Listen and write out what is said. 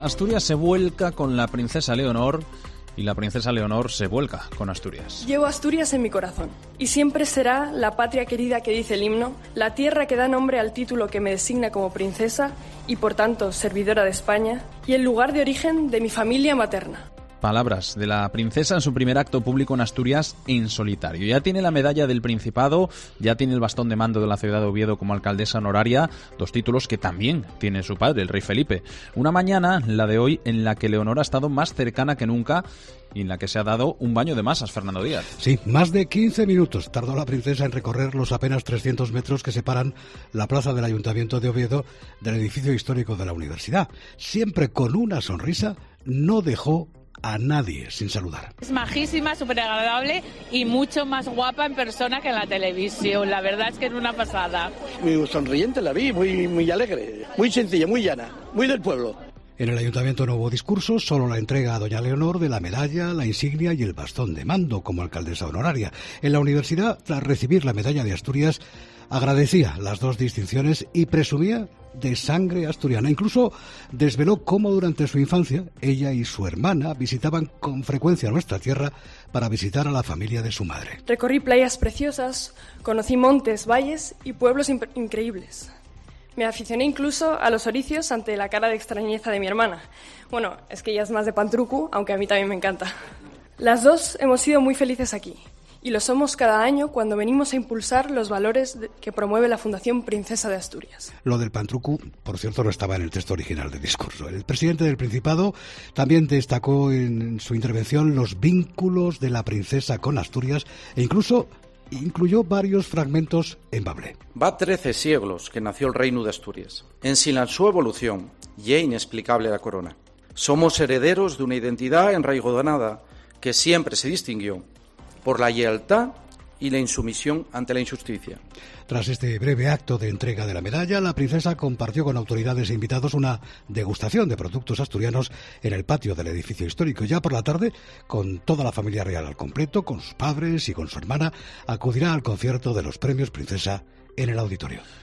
Asturias se vuelca con la princesa Leonor y la princesa Leonor se vuelca con Asturias. Llevo Asturias en mi corazón y siempre será la patria querida que dice el himno, la tierra que da nombre al título que me designa como princesa y por tanto servidora de España y el lugar de origen de mi familia materna. Palabras de la princesa en su primer acto público en Asturias en solitario. Ya tiene la medalla del Principado, ya tiene el bastón de mando de la ciudad de Oviedo como alcaldesa honoraria, dos títulos que también tiene su padre, el rey Felipe. Una mañana, la de hoy, en la que Leonor ha estado más cercana que nunca y en la que se ha dado un baño de masas, Fernando Díaz. Sí, más de 15 minutos tardó la princesa en recorrer los apenas 300 metros que separan la plaza del Ayuntamiento de Oviedo del edificio histórico de la universidad. Siempre con una sonrisa, no dejó a nadie sin saludar. Es majísima, súper agradable y mucho más guapa en persona que en la televisión. La verdad es que es una pasada. Muy sonriente la vi, muy alegre, muy sencilla, muy llana, muy del pueblo. En el ayuntamiento no hubo discurso, solo la entrega a doña Leonor de la medalla, la insignia y el bastón de mando como alcaldesa honoraria. En la universidad, tras recibir la medalla de Asturias, agradecía las dos distinciones y presumía de sangre asturiana. Incluso desveló cómo durante su infancia ella y su hermana visitaban con frecuencia nuestra tierra para visitar a la familia de su madre. Recorrí playas preciosas, conocí montes, valles y pueblos increíbles. Me aficioné incluso a los oricios ante la cara de extrañeza de mi hermana. Bueno, es que ella es más de Pantrucu, aunque a mí también me encanta. Las dos hemos sido muy felices aquí. Y lo somos cada año cuando venimos a impulsar los valores que promueve la Fundación Princesa de Asturias. Lo del Pantrucu, por cierto, no estaba en el texto original del discurso. El presidente del Principado también destacó en su intervención los vínculos de la princesa con Asturias e incluso incluyó varios fragmentos en bable. Va 13 siglos que nació el Reino de Asturias. En sí, en su evolución, y es inexplicable la corona. Somos herederos de una identidad enraizada que siempre se distinguió por la lealtad y la insumisión ante la injusticia. Tras este breve acto de entrega de la medalla, la princesa compartió con autoridades e invitados una degustación de productos asturianos en el patio del edificio histórico. Ya por la tarde, con toda la familia real al completo, con sus padres y con su hermana, acudirá al concierto de los premios Princesa en el auditorio.